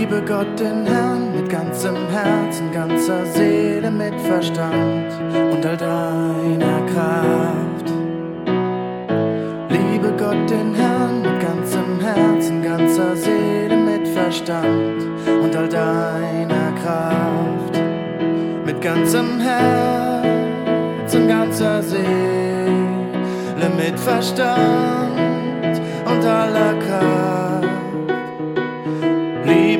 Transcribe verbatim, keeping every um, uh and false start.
Liebe Gott den Herrn mit ganzem Herzen, ganzer Seele, mit Verstand und all deiner Kraft. Liebe Gott den Herrn mit ganzem Herzen, ganzer Seele, mit Verstand und all deiner Kraft. Mit ganzem Herzen, ganzer Seele, mit Verstand und aller Kraft.